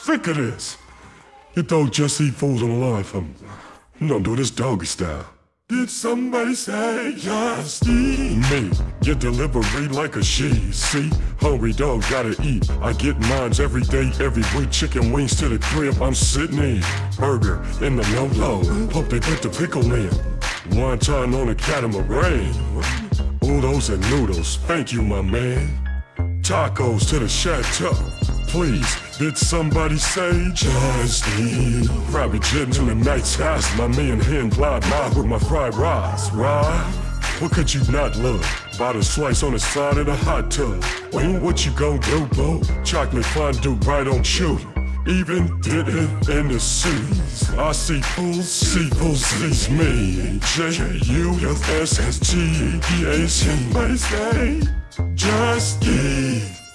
Think of this. You don't just eat fools on the line for me. You don't do this doggy style. Did somebody say just eat? Me, get delivery like a she. See, hungry dog gotta eat. I get mines every day, every week. Chicken wings to the crib, I'm sitting in. Burger in the no-low, hope they put the pickle in. Wonton on a catamaran. Oodles and noodles, thank you my man. Tacos to the chateau. Please, did somebody say just eat? Private jet to the night's house. My man hen glide by with my fried rice, right? What could you not love? Bought a slice on the side of the hot tub. Well, what you gon' do, bro? Chocolate fondue right on cue. Even did it in the seas. I see fools sees me. J-U-S-S-T-E-A-C. Somebody say just eat.